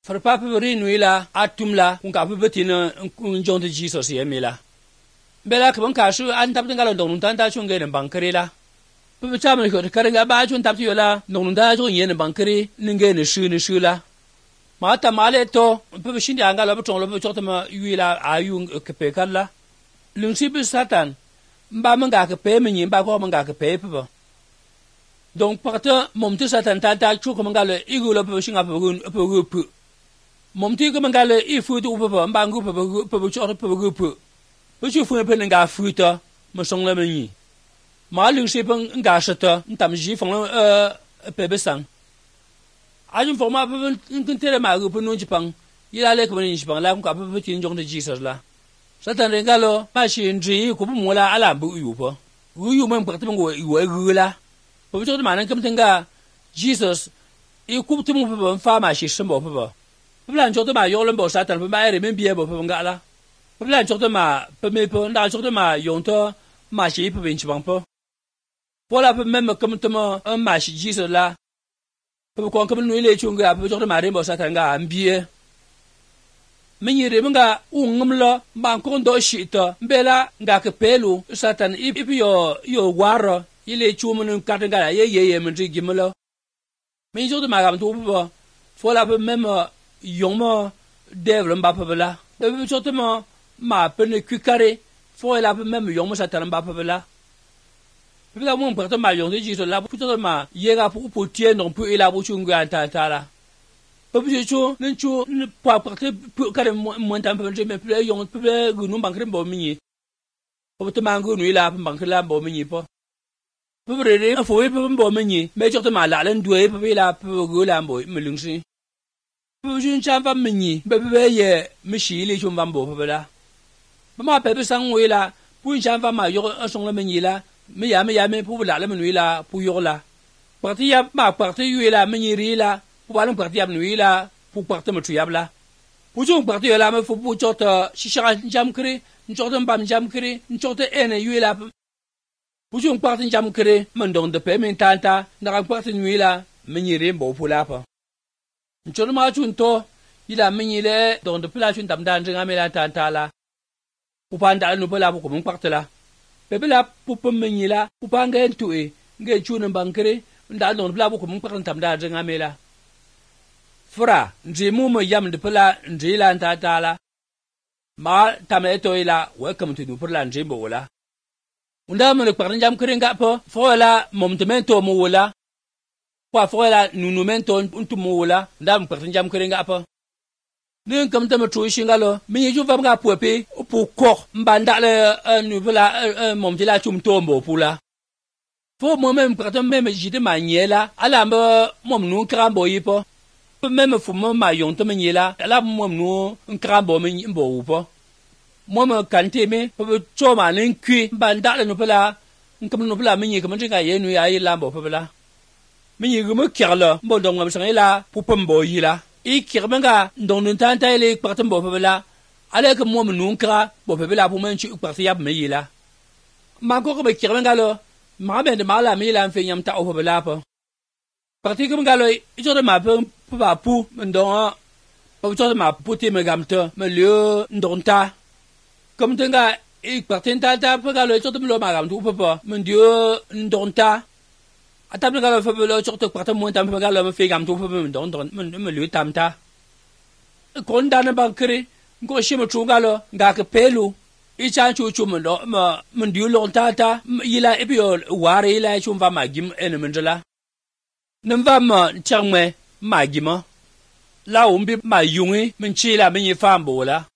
Farpa pebri nuila atumla kunka pebetina unjonte Jesus yemila. Bela kabon kashu an taptin galo donun tanta chunge ne bankari la. Pebe chamen ko karenga ba chun tapti yola donun ta jo yene bankari ninge ne shu la. Mata male to pebe shindi angalo beton lo chotama yuila ayung kepe kala. Lungsi be satan mba manga kepe menyi mba ko manga kepe pebe. Donc parta momte satan tanta chu ko mangalo igulo pebe shinga pebe pu. Momti ko mangalo ifutu pebe mbangu pebe chot pebe pu. Buju fu pe nga futa mo song la menyi ma lu se peng nga shata ntam ji fong pe be sang ajun forma pe kun tere ma gu pun ji pang ila le ko ni ji pang la ko pe tin jong de Jesus la satan renga lo ma shi nji ko bu mo la ala bu yu po yu men pa tmo go yu la po jo de ma nan kam tenga Jesus e ku tu mo pe fa ma shi shen bo pe ba pe lan jo de ma yo len bo satan pe ma re men bie bo pe nga la Peblan chokto ma pemepo nda chokto ma yonto ma shi pe binchi bangpo. Pola pe meme comme tomo ma shi Jesus la. Pe ko comme nous les chunga pe chokto ma rembo satanga ambie. Menyire nga ungumlo ban ko ndo shito mbela nga ke pelu satan ipi yo waro ile chumun katanga ye menji gimlo. Men chokto ma gam to po. Pola pe meme yongmo devil mba pe la. Pe chokto ma pene kukare fo la pe même yong mo satan ba pe la pe la mon porte ma yong de jiso la puto ma yega pour tien non pour ila bu chunga ta la pe bu chu nen chu pa porte kare mo tan pe je me pe yong pe gu nu bankre bo mi po te mangu nu ila pe bankre la bo mi po pe re fo pe bo mi me jo te ma la len due pe la pe gu la bo me lungsi pe ju chan fa mi be ye mi shi le chum ban bo pe la ma pepe sang wela pu chan fa ma yo song la menyi la me ya me pu la me nui la pu yo la parti ya ma parti yu la menyi ri la pu ba lang parti ya nui la pu parti me tu ya la pu jong parti la me fu pu chot shi sha jam kri chot mbam jam kri chot ene yu la pu jong parti jam kri men dong de pe men tanta na parti nui la menyi ri bo pu la pa chot ma chun to ila menyi le dong de pla chun tam dan nga me la tanta la upanda no bela ko mun paktela bebela pupum menyila upanga entue nge chuna bankere nda no bela ko mun paktan tamda jenga mela fura njimu mo yam de pela njila ntatala ma tameto ila welcome to pela njimbo wala unda mo ne paktan jam krenga po fola momtemento mo wala kwa fola nunumento untu mo wala nda mo paktan jam krenga po nen kam tama tro shingalo mi ju fam ga pupe pu ko mbanda le nu bla mom ti la chum tombo pula fo mo mem pratam mem jide maniela ala mbo mom nu krambo yipo mem fu mo ma yon to maniela ala mom nu krambo mi mbo upo mom kante me po cho ma nen kwi mbanda le nu bla nkam nu bla mi kam jinga ye nu ya yi lambo po bla mi gumo kyarlo mbo dong ngam sangela pu pombo yila I kirbenga ndon tanta ile partam bo pebela ale ke mo nunkra bo pebela po men chu parti yab me yila ma ko be kirbenga lo ma be de mala me yila fe nyam ta o pebela po parti ke ngalo I jode ma pe ba pu ndon po jode ma pu ti me gamte me le ndon ta comme tenga I parti tanta pe galo jode me lo ma gam tu po men dio ndon ta atap ngalo fa belo chok tok patam mon tam fa galo me fe gam tu fa don me lu tam ta kon dan ba kre ngo shimo chu galo nga ke pelu I chan chu chu mon do ma du lon ta yila e bio ware ila chu va ma gim en menjala nem va ma changme ma gima la umbi ma yungi men chi la men yi fam bo la